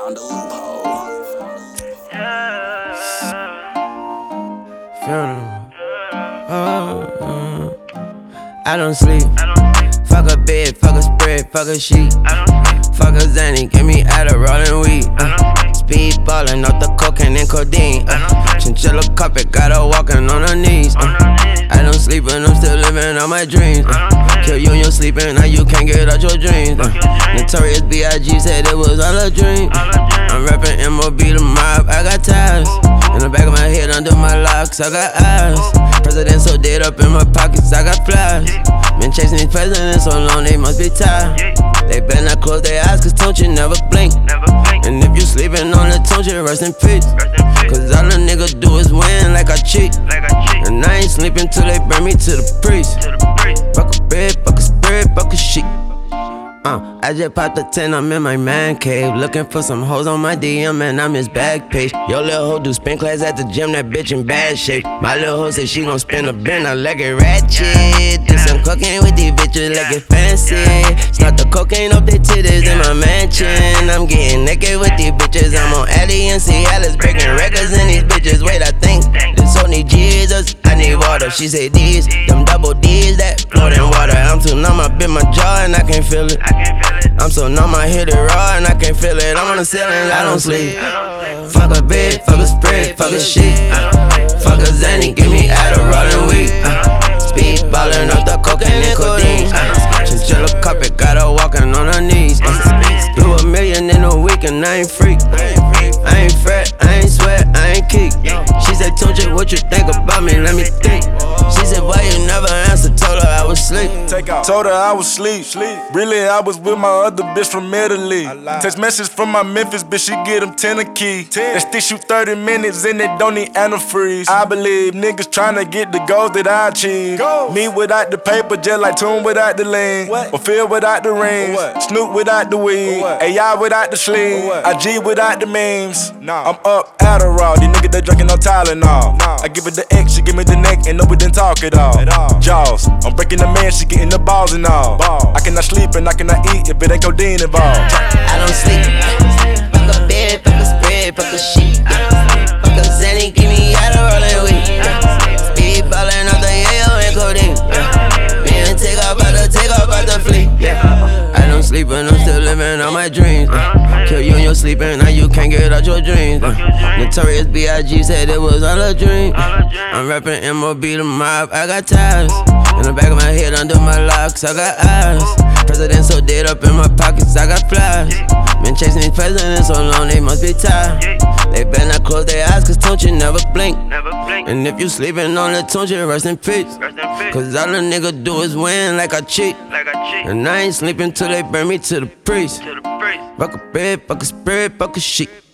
found a loophole. I don't sleep. Fuck a bed, fuck a spread, fuck a sheet. Fuck a Zanny, give me Adderall and weed. Speed ballin' off the cocaine and codeine. Chinchilla carpet, got her walking on her knees. I don't sleep and I'm still living on my dreams. Kill you in your sleeping, now you can't get out your dreams. Notorious B.I.G. said it was all a dream. I'm rapping MOB the mob, I got ties. In the back of my head, under my locks, I got eyes. President so dead up in my pockets, I got flies. Been chasing these presidents so long, they must be tired. They better not close their eyes, cause don't you never blink. And if you sleeping on the tone, you rest in peace. Cause all a nigga do is win like I cheat. And I ain't sleeping till they bring me to the priest. Fuck a bed, fuck a spirit, fuck a sheet. I just popped a 10, I'm in my man cave. Looking for some hoes on my DM and I'm his back page. Yo, little hoe do spin class at the gym, that bitch in bad shape. My little hoe say she gon' spin a bin, I like it ratchet. Do some cocaine with these bitches like it fancy. Snort the cocaine off their titties in my mansion. I'm getting naked with these bitches, I'm on Addy and Cialis, breaking records in these bitches. Wait, I think this hoe need Jesus, I need water. She say these, them double D's that float in water. I'm too numb, I bit my jaw and I can't feel it. I'm so numb, I hit it raw and I can't feel it. I'm on the ceiling, I don't sleep. Fuck a bed, fuck a spread, fuck a sheet. Fuck a Zanny, give me Adderall and weed. Speed ballin' off the cocaine and codeine. Chinchilla carpet, got her walking on her knees. Do $1 million in a week and I ain't freak. I ain't fret, I ain't sweat, I ain't kick. She said, Tunchi, what you think about me? Let me think. She said, why you never answer? Told her I was asleep. Told her I was sleep. Really, I was with my other bitch from Italy. Text message from my Memphis bitch, she get them 10 a key. That stick shoot 30 minutes and they don't need antifreeze. I believe niggas tryna get the goals that I achieve. Me without the paper, just like Tune without the lean. Or Phil without the rings. Snoop without the weed. AI without the sleeve. IG without the memes. I'm up Adderall, these niggas they drinking no Tylenol. I give it the X, she give me the neck, and no we didn't talk at all. Jaws, I'm breaking the man, she getting the balls and all. I cannot sleep and I cannot eat if it ain't codeine involved. I don't sleep. Fuck a bed, fuck a spread, fuck a sheet. Fuck a Zanny, give me Adderall and weed. Speed ballin' off the yayo and codeine. Man, take off out the fleet. I don't sleep and I'm still living on my dreams. Kill you in your sleeping, now you can't get out your dreams. Notorious B.I.G. said it was all a dream. I'm rapping MOB the mob, I got ties. In the back of my head, under my locks, I got eyes. President so dead up in my pockets, I got flies. Been chasing these presidents so long, they must be tired. They better not close their eyes, cause don't you never blink. And if you sleeping on the tone, you rest in peace. Cause all a nigga do is win like I cheat. And I ain't sleeping till they bring me to the priest. Fuck a bed, fuck a spirit, fuck a sheet.